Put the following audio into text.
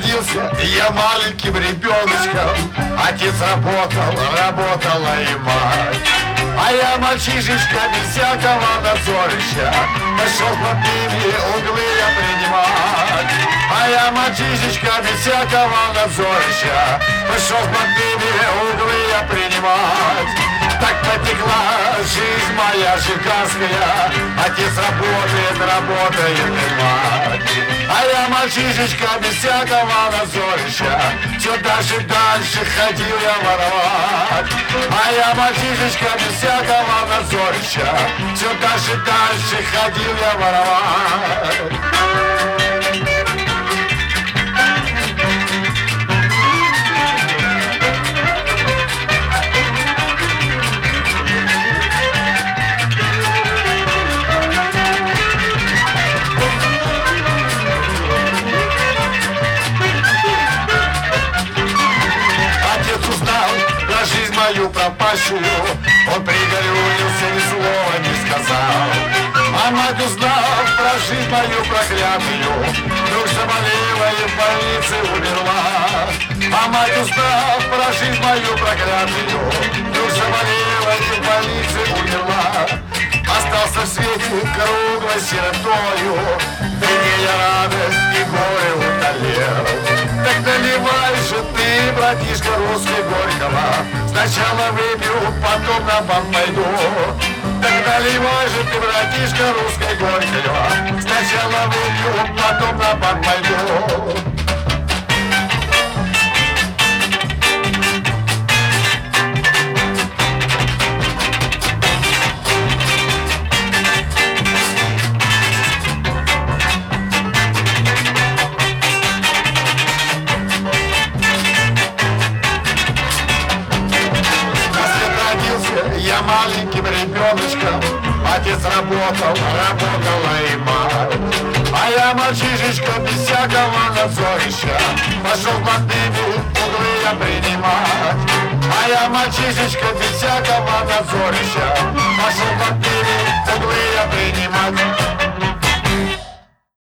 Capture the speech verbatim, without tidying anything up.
родился я маленьким ребеночком. Отец работал, работала и мать. А я мальчишечка без всякого надзорища пошел плотными углы я принимать. А я мальчишечка без всякого надзорища пошел плотными углы я принимать. Так потекла жизнь моя шикарская. Отец работает, работает и мать. А я мальчишечка без всякого надзорища все дальше, дальше ходил я воровать. А я мальчишечка без всякого надзорища все дальше, дальше ходил я воровать. Мою пропащую, он пригорюнился, ни слова не сказал. А мать, узнав про жизнь мою проклятую, вдруг заболела и в больнице умерла. А мать, узнав про жизнь мою проклятую, вдруг заболела и в больнице умерла. Остался в свете круглой сиротою, где я радость и горе утолел. Так наливай же ты, братишка русский, горького. Сначала выпью, потом на бал пойду. Так наливай же ты, братишка русской, горького. Сначала выпью, потом на бал пойду. Я маленьким ребеночком, отец работал, работала и мать. А я мальчишечка без всякого надзорища пошел плотными углы я принимать. А я мальчишечка без всякого надзорища пошел плотными углы я принимать.